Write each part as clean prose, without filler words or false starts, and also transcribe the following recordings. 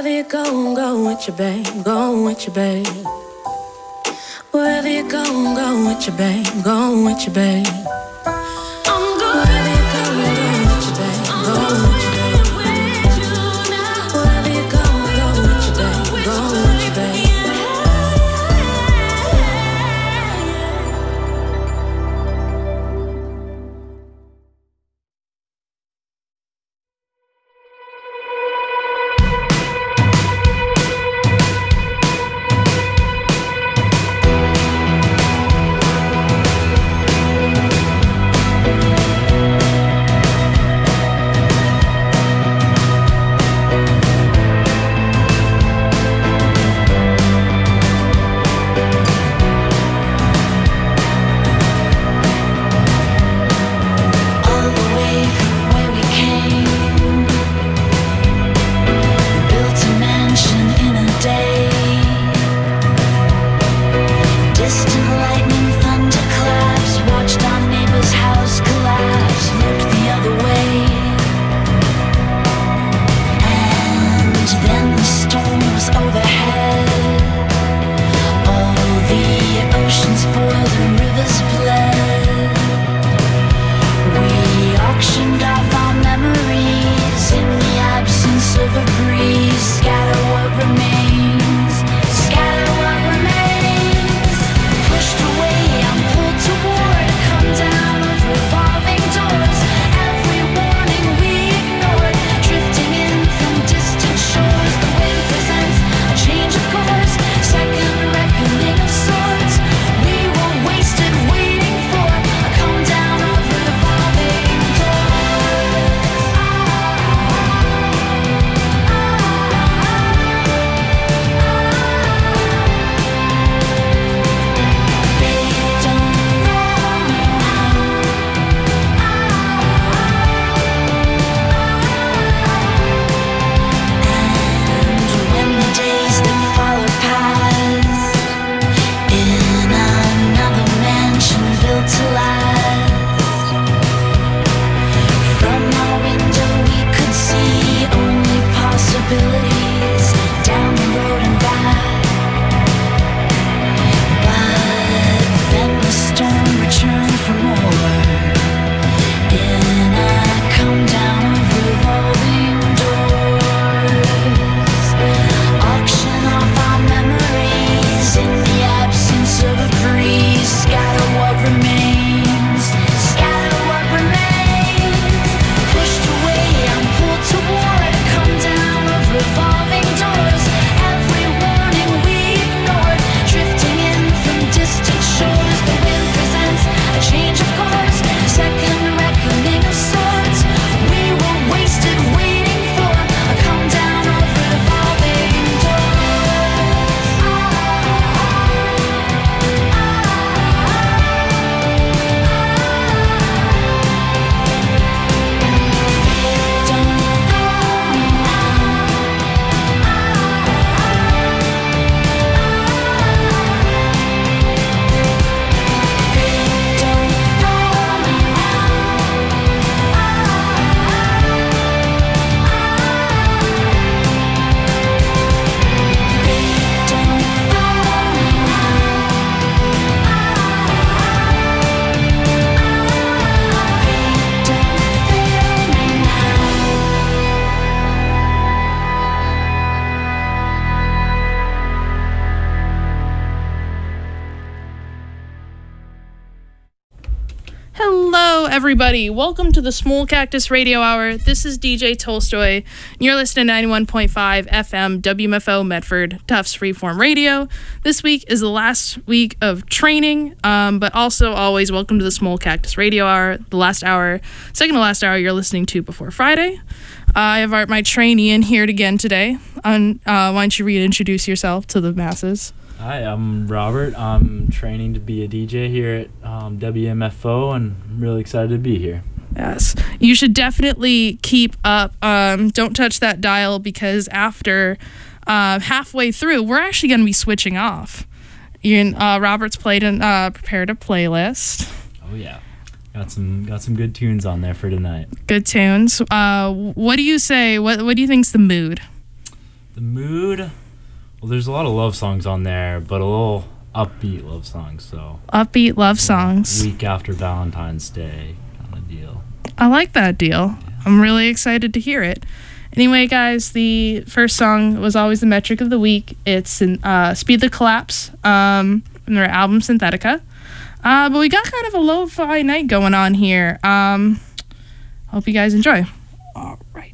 Wherever you go, I'm going with you, babe. Going with you, babe. Wherever you go, I'm going with you, babe. Going with you, babe. I'm going. Wherever you go, I'm going with you, babe. Going with you, babe. Wherever you go, I'm going with you, babe. Going with you, babe. Everybody, welcome to the Small Cactus Radio Hour. This is DJ Tolstoy, and you're listening to 91.5 FM WMFO Medford, Tufts Freeform Radio. This week is the last week of training, but also always welcome to the Small Cactus Radio Hour, the last hour, second to last hour you're listening to before Friday. I have my trainee in here again today. Why don't you reintroduce yourself to the masses? Hi, I'm Robert. I'm training to be a DJ here at WMFO, and I'm really excited to be here. Yes, you should definitely keep up. Don't touch that dial, because after halfway through, we're actually going to be switching off. Robert's prepared a playlist. Oh yeah, got some good tunes on there for tonight. Good tunes. What do you say? What do you think's the mood? The mood, well, there's a lot of love songs on there, but a little upbeat love songs. So upbeat love songs. Week after Valentine's Day kind of deal. I like that deal. Yeah. I'm really excited to hear it. Anyway, guys, the first song was always the metric of the week. It's in, Speed the Collapse from their album Synthetica. But we got kind of a lo-fi night going on here. Hope you guys enjoy. All right.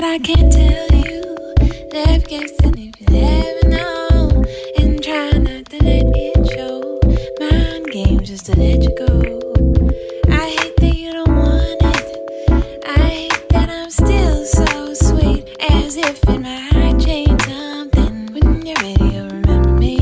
I can't tell you. Left guessing if you never know. And try not to let it show. Mind games just to let you go. I hate that you don't want it. I hate that I'm still so sweet. As if it might change something. When you're ready, you'll remember me.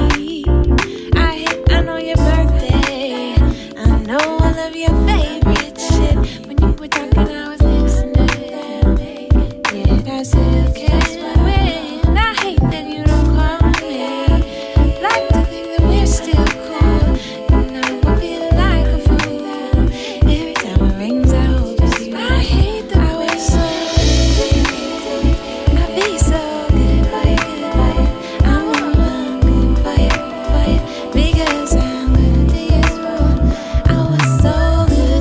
I know your birthday. I know all of your favorite shit. When you were talking, I was listening. Yeah, I still kiss my wind. I hate that you don't call me. Like to think that we're still cool. And I would feel like a fool. Every time it rings out, just I hate that I was so good. I'd be so good for you, good for you. I'm good for you, because I'm good to you. I was so good.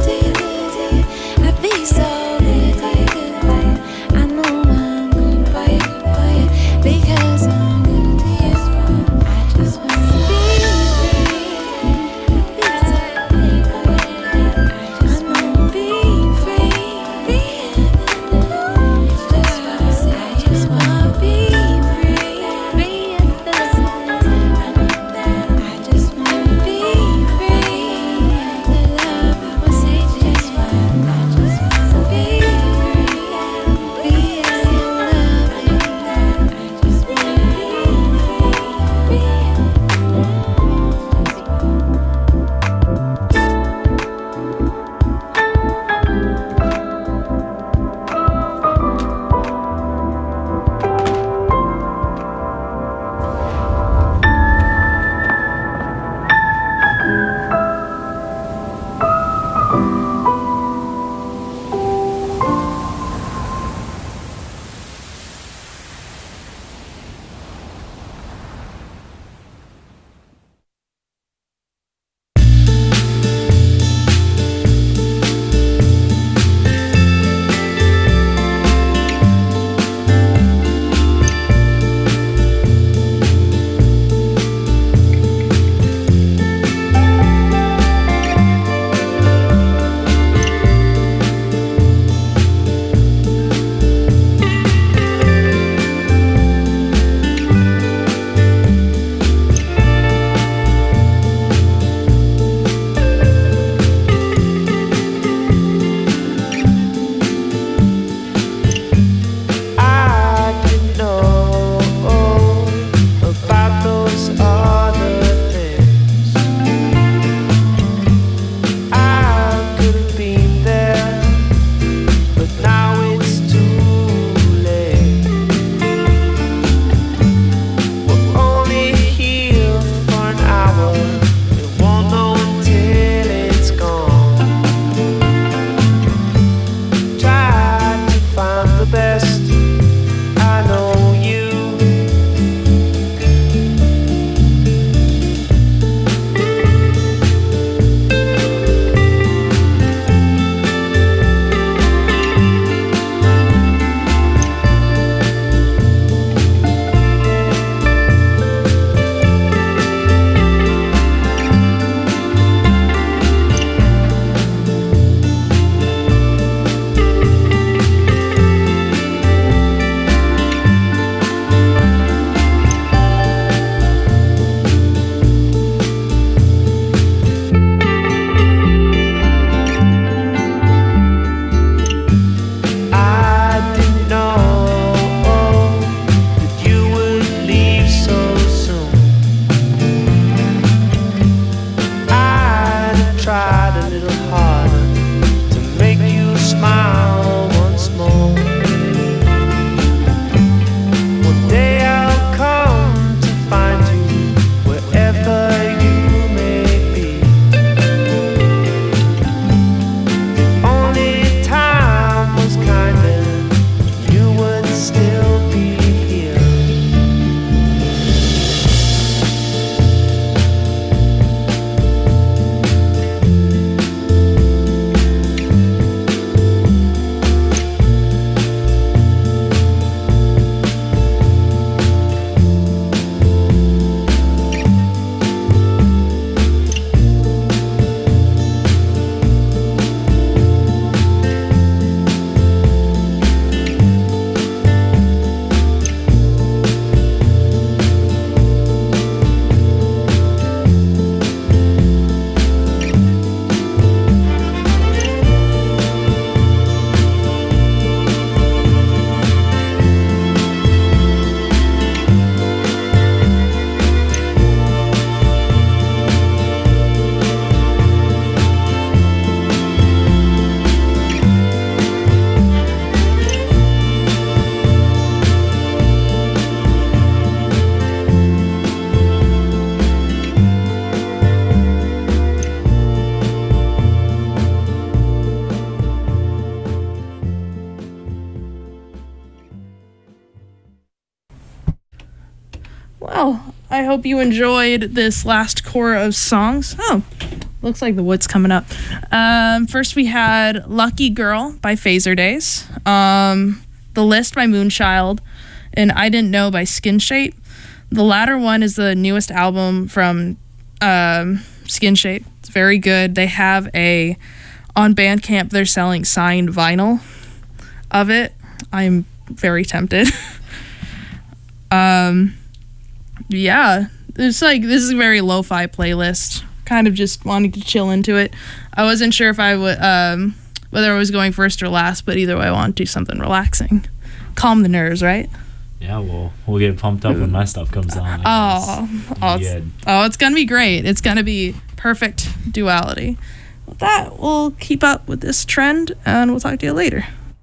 Well, I hope you enjoyed this last core of songs. Oh, looks like the wood's coming up. First we had Lucky Girl by Phaser Days, The List by Moonchild, and I Didn't Know by Skin Shape. The latter one is the newest album from Skin Shape. It's very good. They have on Bandcamp, they're selling signed vinyl of it. I'm very tempted. Yeah, it's like, this is a very lo-fi playlist. Kind of just wanting to chill into it. I wasn't sure if I would, whether I was going first or last, but either way, I want to do something relaxing. Calm the nerves, right? Yeah, we'll get pumped up when my stuff comes on. It's gonna be great. It's gonna be perfect duality. With that, we'll keep up with this trend, and we'll talk to you later.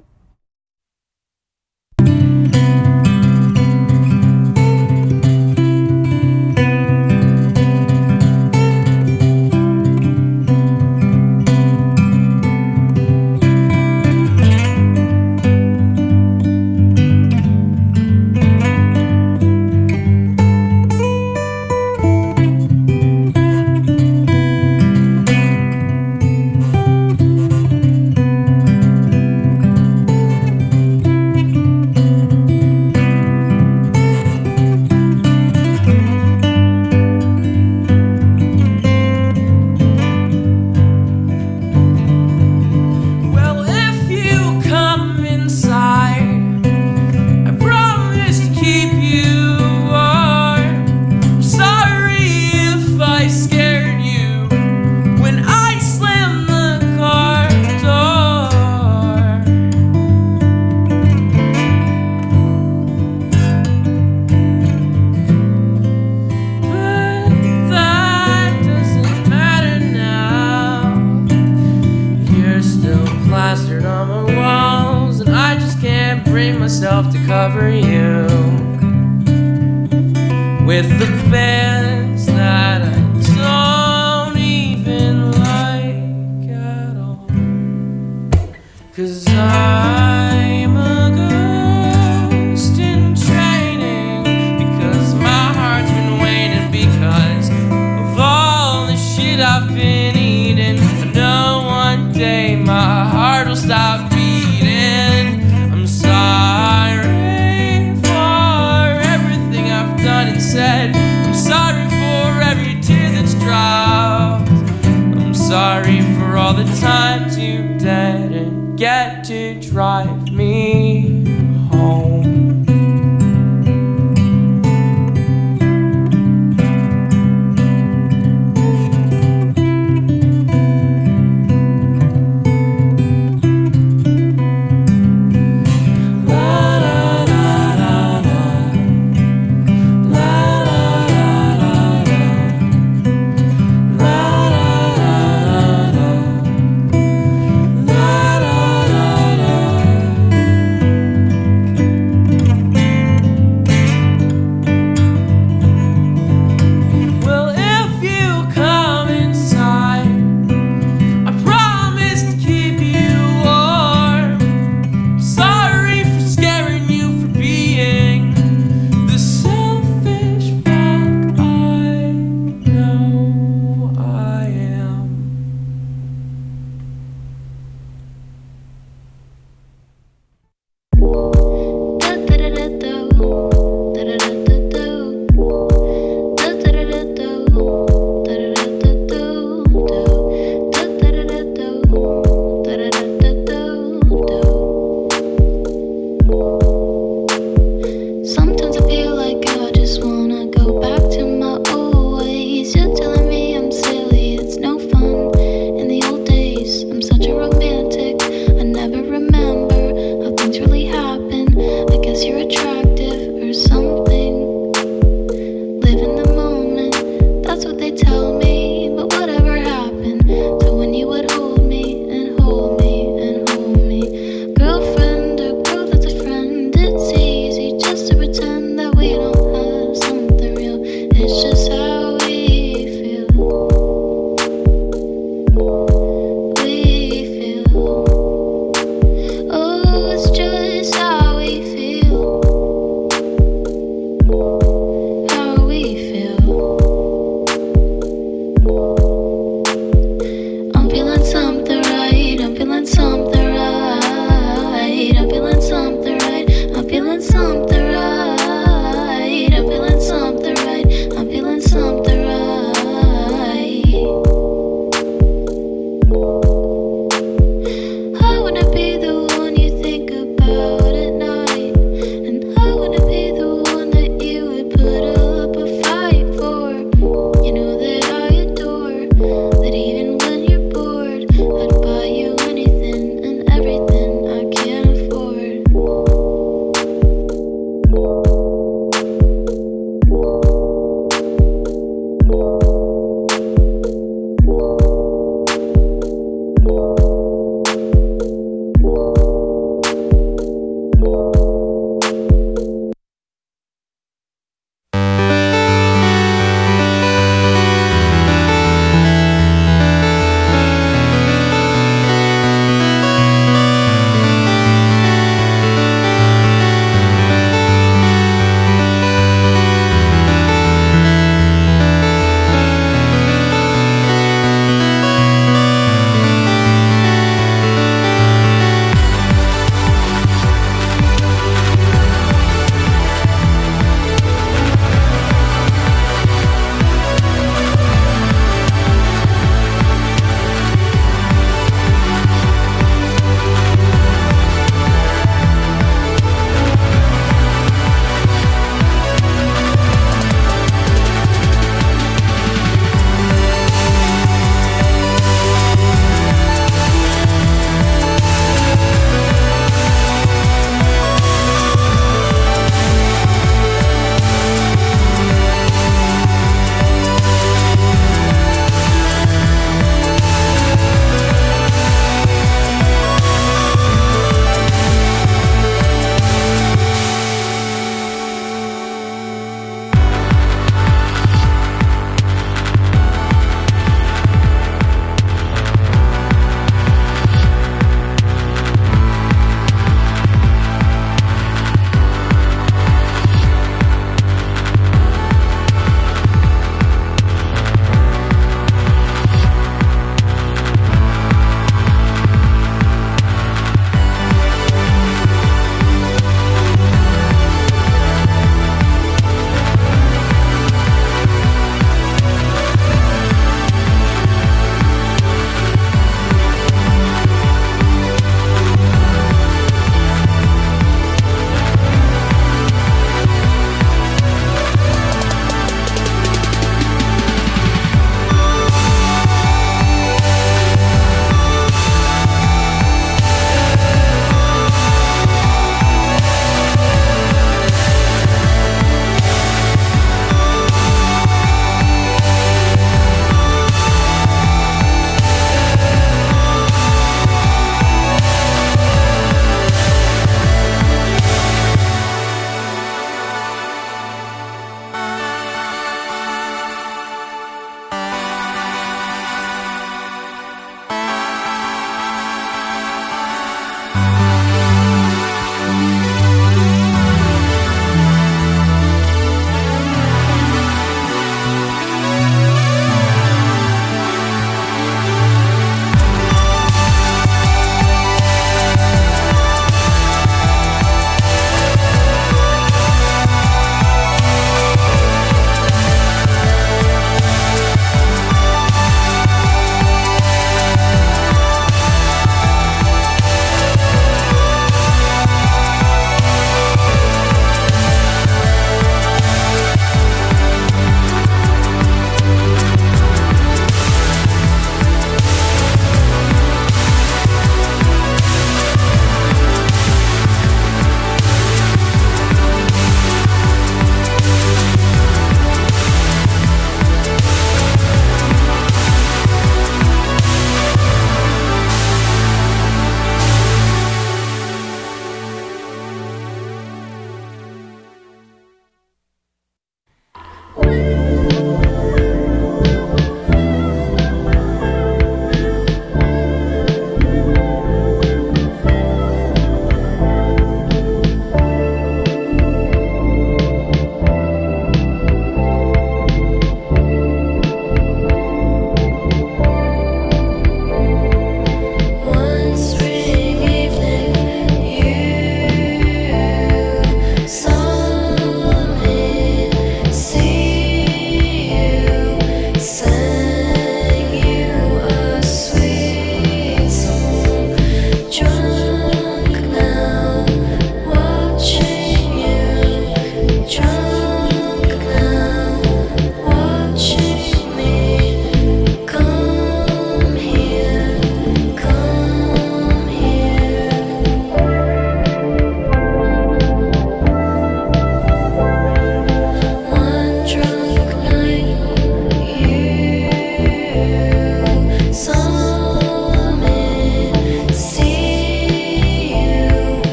To cover you with the bands that I don't even like at all, 'cause I'm a ghost in training, because my heart's been waiting because of all the shit I've been eating. I know one day my heart will stop beating. I'm sorry for everything I've done and said. I'm sorry for every tear that's dropped. I'm sorry for all the times you didn't get to drive me home.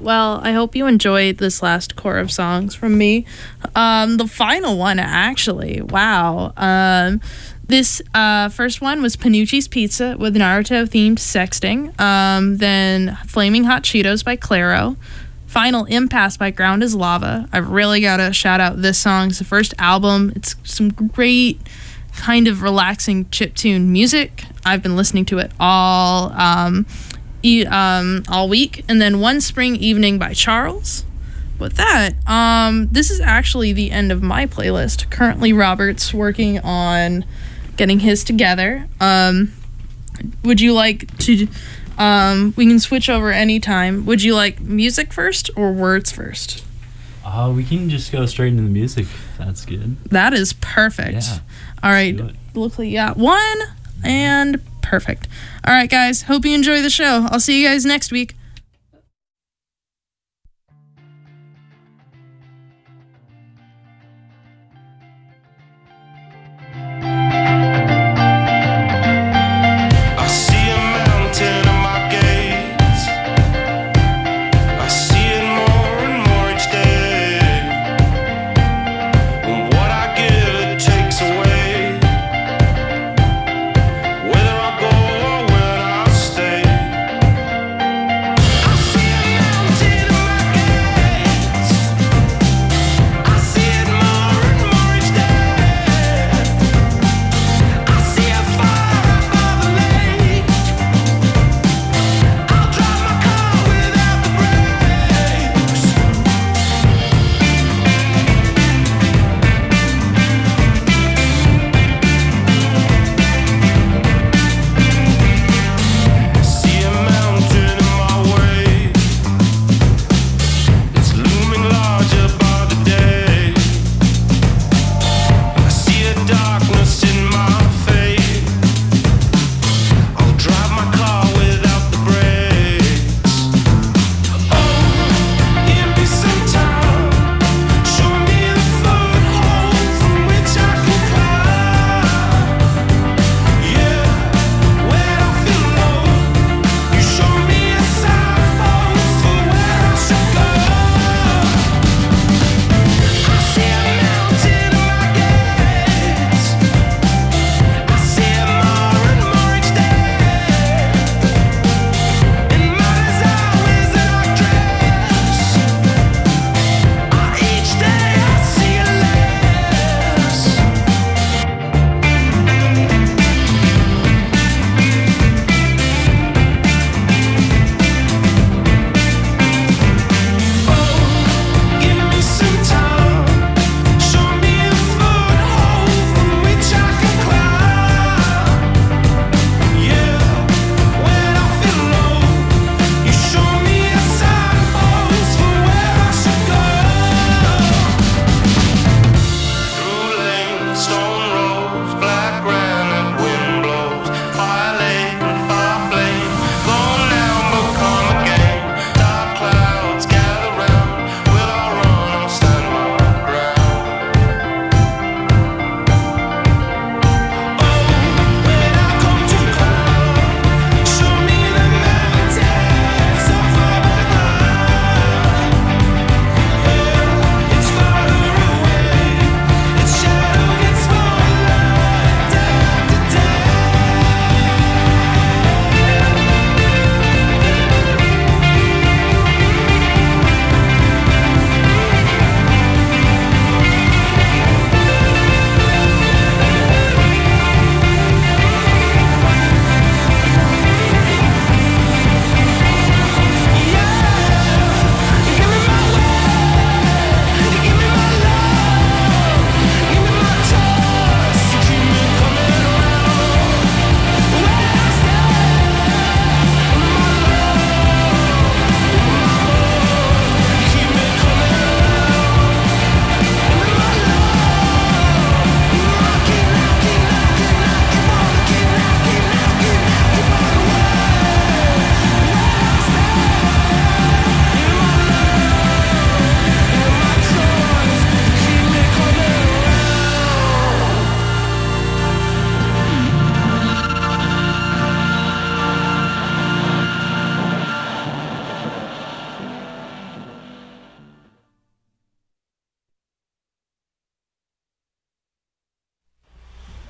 Well, I hope you enjoyed this last core of songs from me. The final one, actually, wow. This first one was Panucci's Pizza with Naruto-themed sexting. Then Flaming Hot Cheetos by Claro. Final Impasse by Ground is Lava. I've really got to shout out this song. It's the first album. It's some great kind of relaxing chiptune music. I've been listening to it all week. And then One Spring Evening by Charles. With that, this is actually the end of my playlist. Currently, Robert's working on getting his together. Would you like to... we can switch over anytime. Would you like music first or words first? We can just go straight into the music. That's good. That is perfect. Yeah, all right. Looks like you got one and perfect. All right, guys. Hope you enjoy the show. I'll see you guys next week. Whether I go or whether I stay,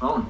phone.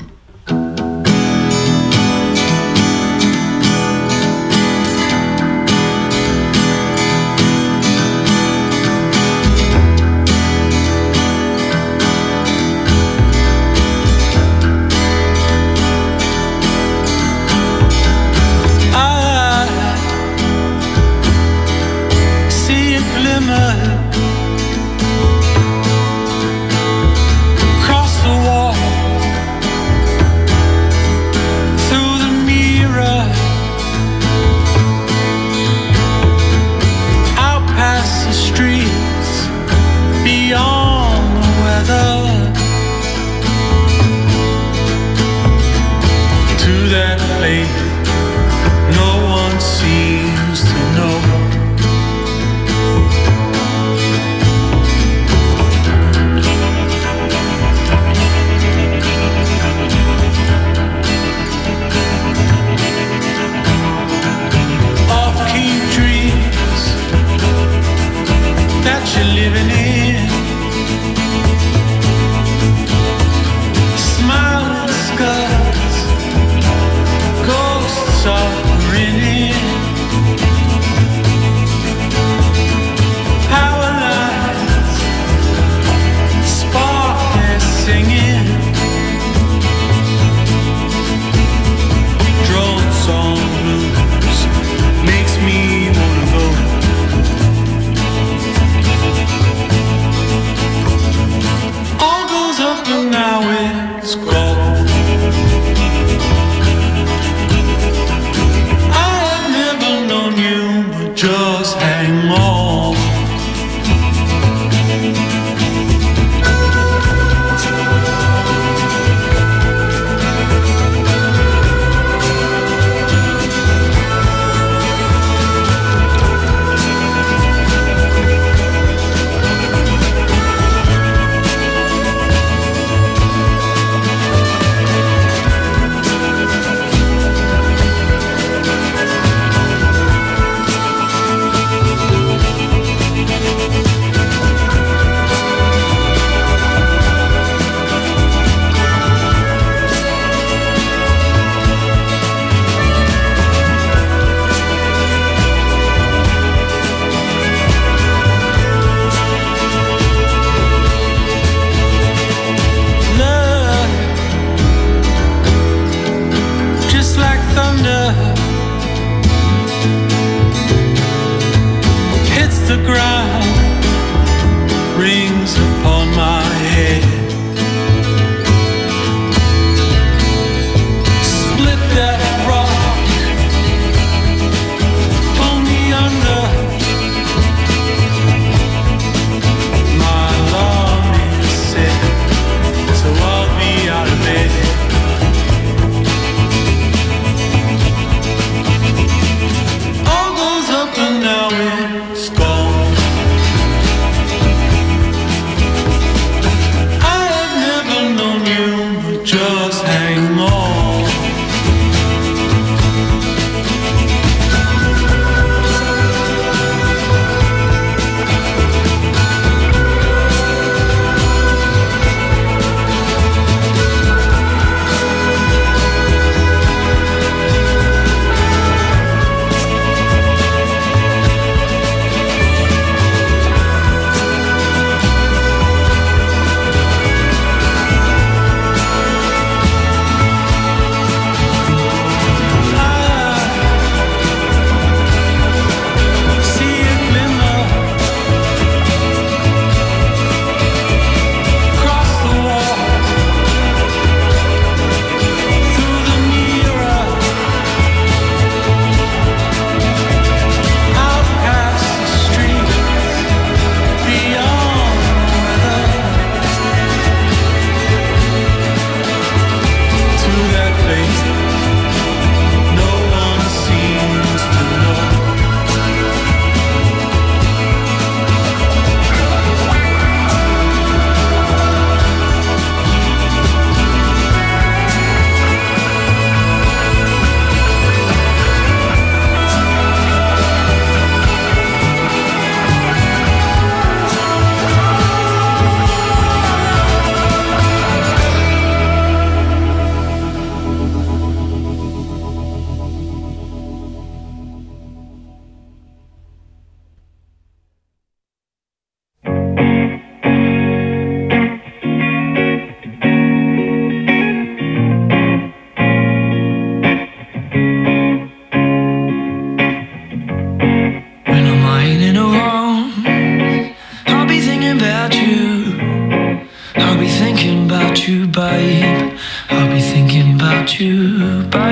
Now it's gone.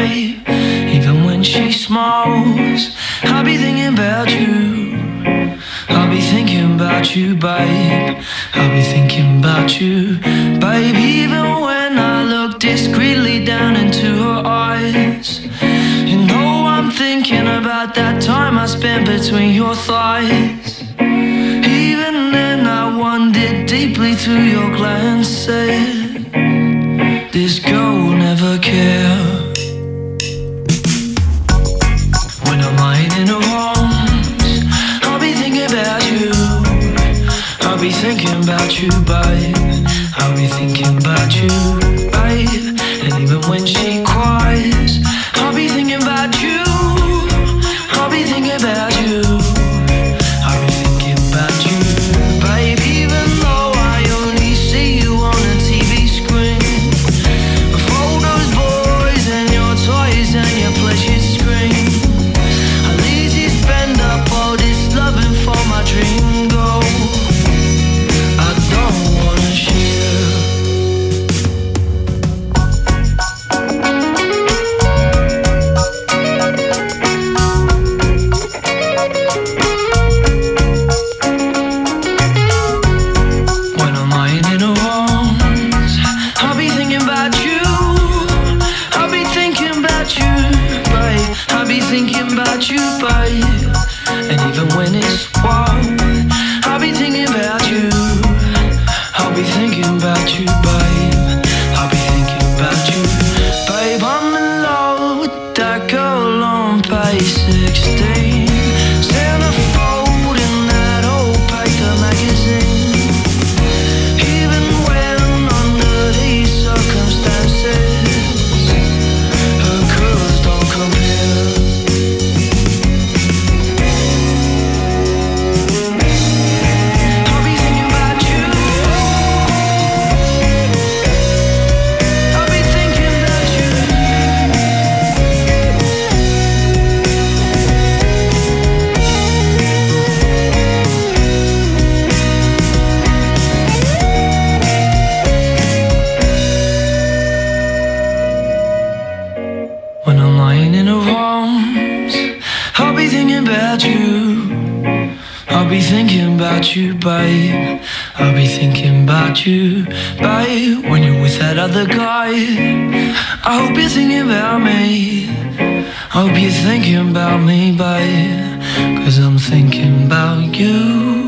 babe. Even when she smiles, I'll be thinking about you. I'll be thinking about you, babe. I'll be thinking about you, babe. Even when I look discreetly down into her eyes, you know I'm thinking about that time I spent between your thighs. Even then I wondered deeply through your glance, said, this girl will never care. When I'm lying in her arms, I'll be thinking about you. I'll be thinking about you, babe. I'll be thinking about you, babe. And even when she cries, I'll be thinking about you. I'll be thinking about you. I'll be thinking about you, babe. Even though I only see you on a TV screen, with all those boys and your toys and your pleasure screen, I'll easy spend up all this loving for my dream goal. I don't wanna share. When I'm lying in her arms, I'll be thinking about you. I'll be thinking about you, babe. I'll be thinking about you, babe. And even when it's wild, I'll be thinking about you. I'll be thinking about you, babe. I'll be thinking about you, babe. I'm in love with that girl on page 16, centerfold in that old paper magazine. Even when under these circumstances, her curves don't compare. I'll be thinking about you. I'll be thinking about you. When I'm lying in her arms, I'll be thinking about you. I'll be thinking about you, babe. I'll be thinking about you, babe. When you're with that other guy, I hope you're thinking about me. I hope you're thinking about me, babe. 'Cause I'm thinking about you.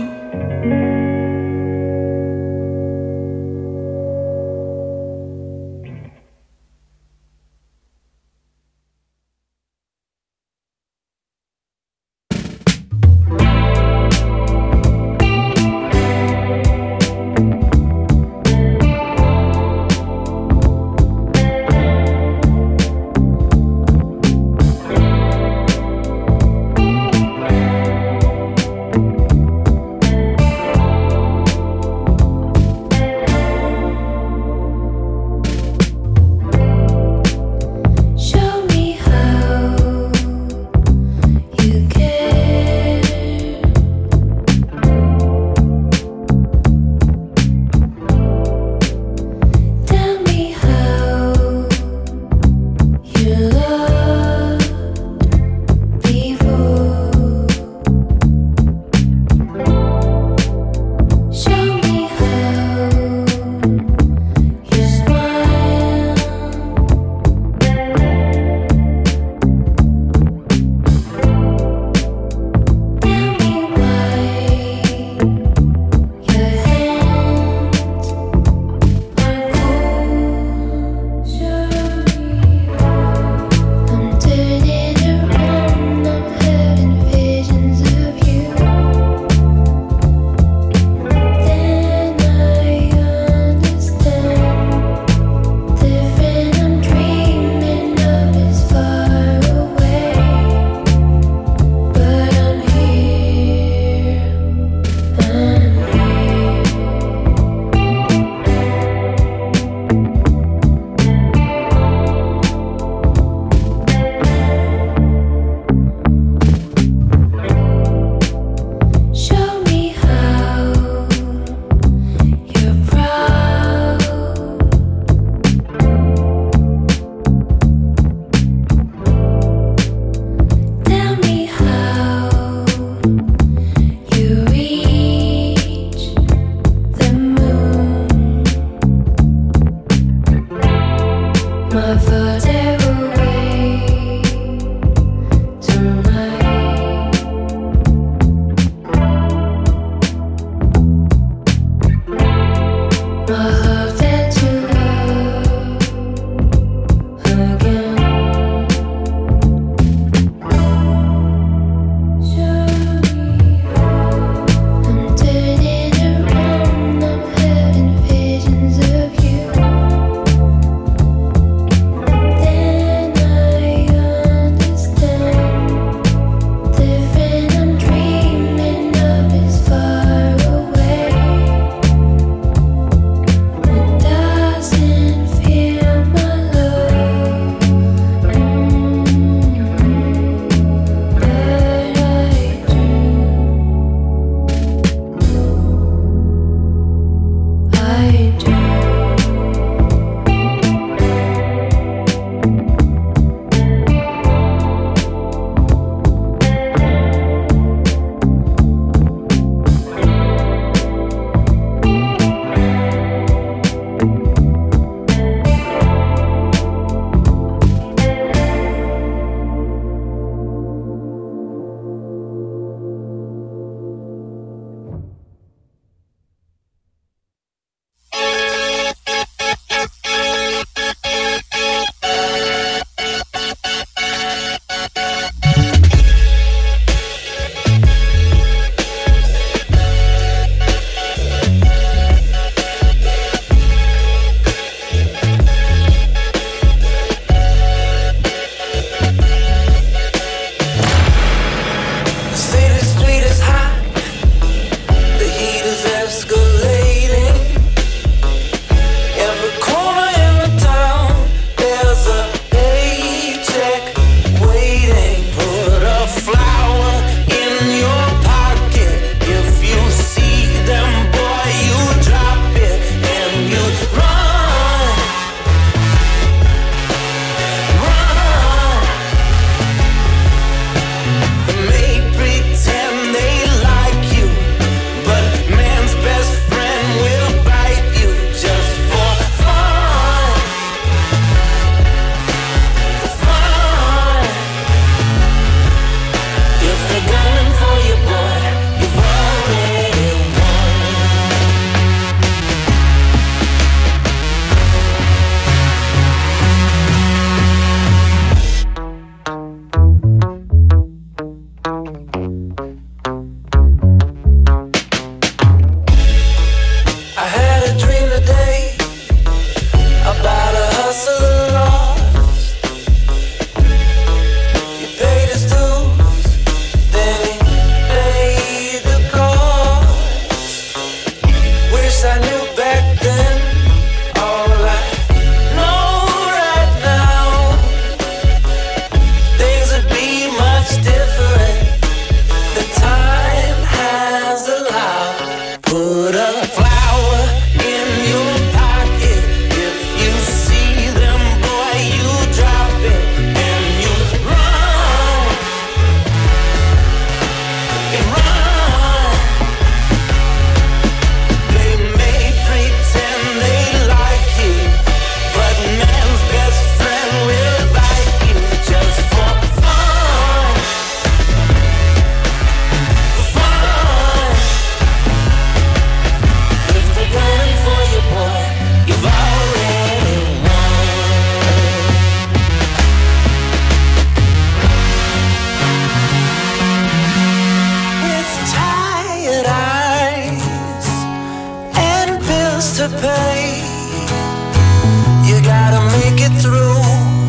to pay. You gotta make it through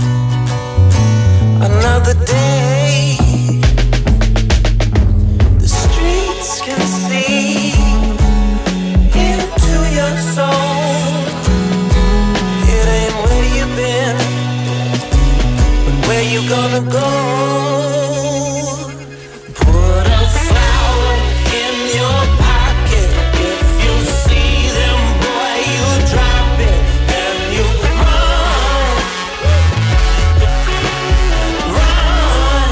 another day. The streets can see into your soul. It ain't where you've been, but where you gonna go. Put a flower in your pocket. If you see them, boy, you drop it and you run, run.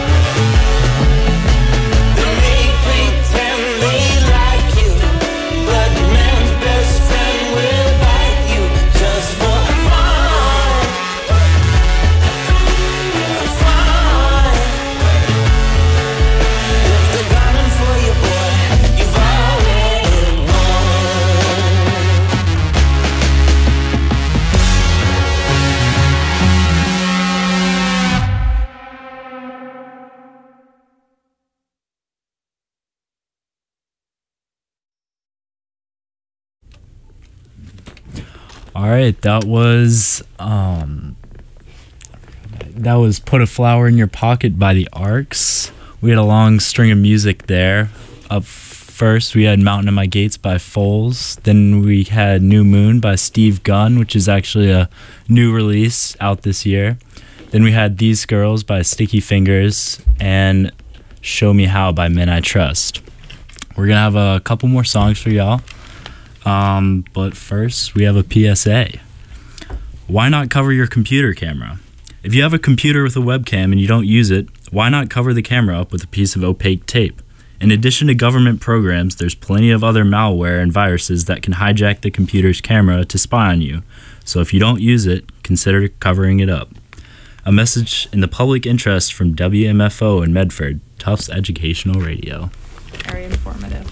They may pretend they like you, but man's best friend will bite you just for fun, fun. If they're gunning for you, boy, you've already won. All right, that was Put a Flower in Your Pocket by the Arcs. We had a long string of music there. Up first, we had Mountain at My Gates by Foles. Then we had New Moon by Steve Gunn, which is actually a new release out this year. Then we had These Girls by Sticky Fingers and Show Me How by Men I Trust. We're going to have a couple more songs for y'all. But first, we have a PSA. Why not cover your computer camera? If you have a computer with a webcam and you don't use it, why not cover the camera up with a piece of opaque tape? In addition to government programs, there's plenty of other malware and viruses that can hijack the computer's camera to spy on you. So if you don't use it, consider covering it up. A message in the public interest from WMFO in Medford, Tufts Educational Radio. Very informative.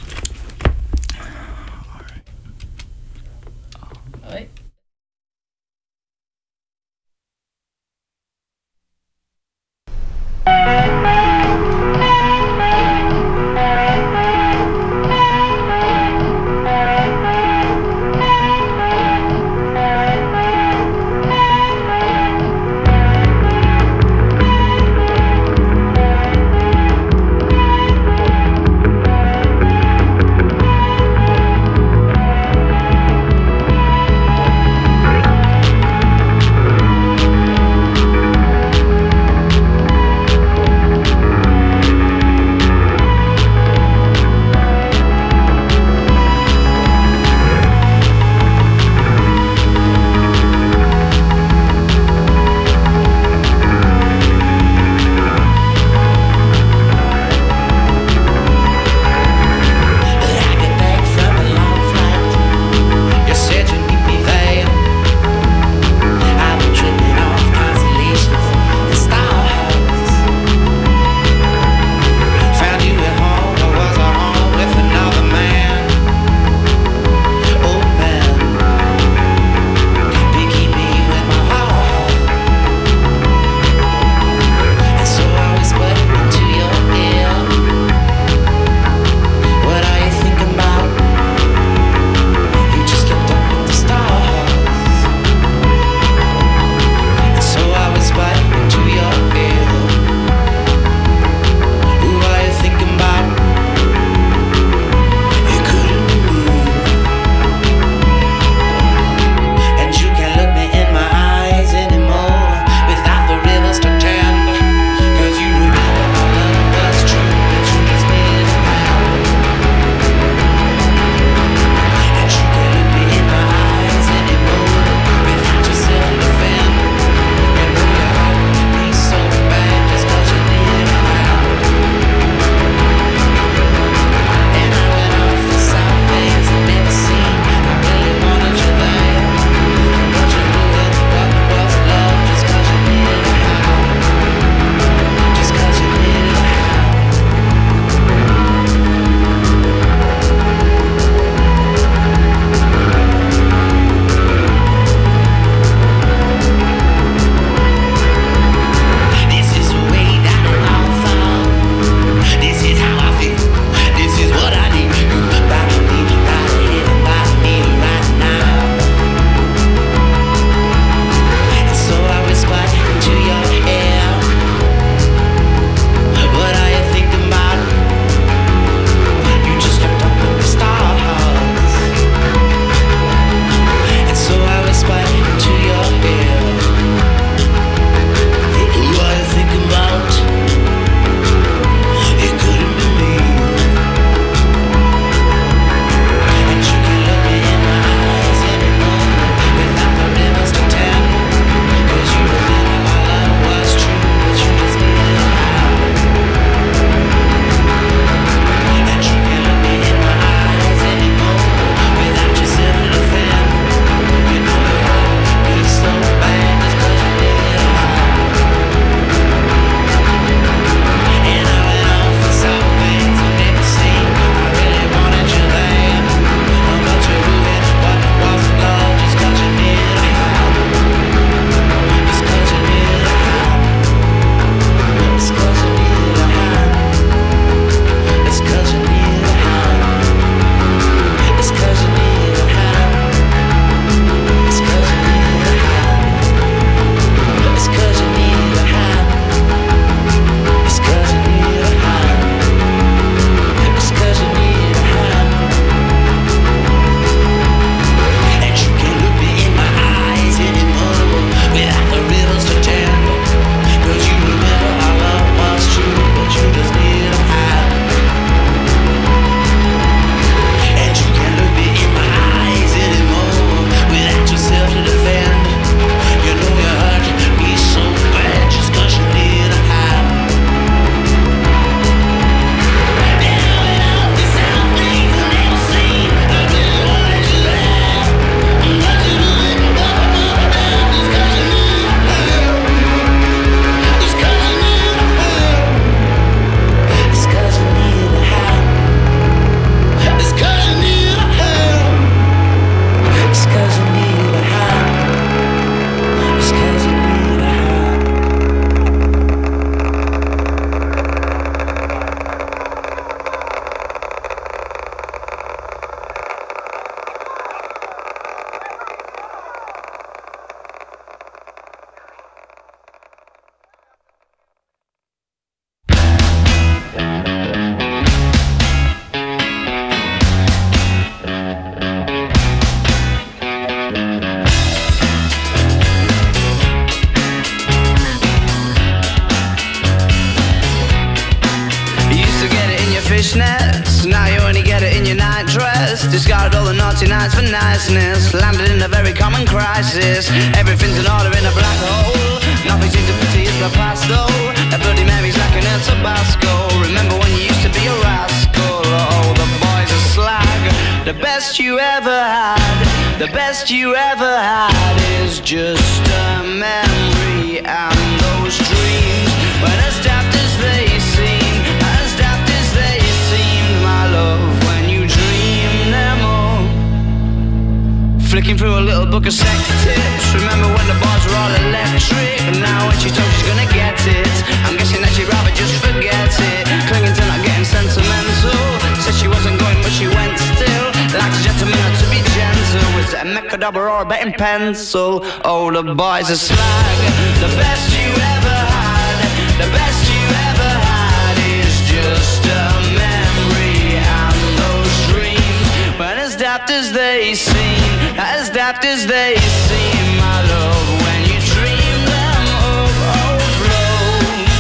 Discarded all the naughty nights for niceness. Landed in a very common crisis. Everything's in order in a black hole. Nothing seems to pity is the past though. A Bloody Mary's like an El Tabasco. Remember when you used to be a rascal? Oh, the boys are slag. The best you ever had, the best you ever had is just a memory. And those dreams, when as daft as they seem, as daft as they seemed, my love, when you dream them all. Flicking through a little book of sex tips. Remember when the bars were all electric? And now when she told she's gonna get it, I'm guessing that she'd rather just forget it. Clinging to not getting sentimental. Said she wasn't going but she went still. Like a gentleman not to be gentle. Was it a Mechadobber or a betting pencil? Oh, the boys are slag. The best you ever had, the best you ever had is just a memory. And those dreams, when as daft as they seem, as daft as they seem, my love, when you dream them of overflow.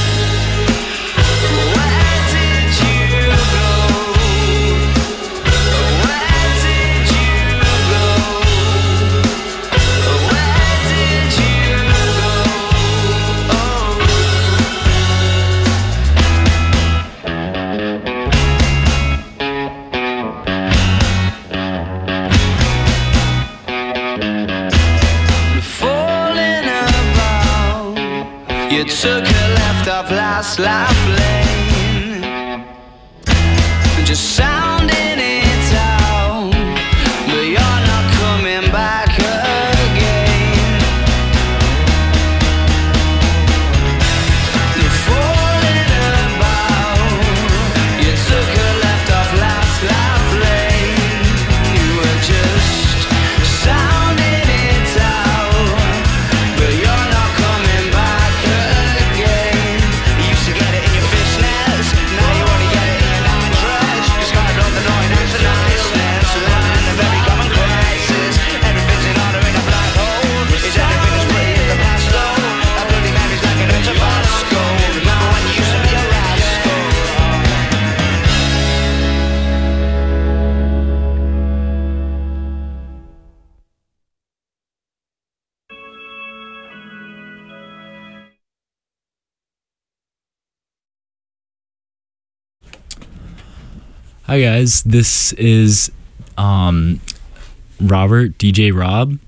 Where did you go? Where did you go? Where did you go? Oh. Falling about, you took a left off last life lane, just sounding it out, but you're not coming back again. You're falling about, you took a left off last life lane, you were just sounding it out, but you're not coming back again. You used to get it in your fishnets, now you only get it in your night dress. You started on the noise and the niceness, living in a very common crisis. Everything's in order in a black hole. Is everything as pretty as the past though? That Bloody Mary's like an El Tabasco. Remember when you used to be a rascal? Hi guys, this is Robert, DJ Rob.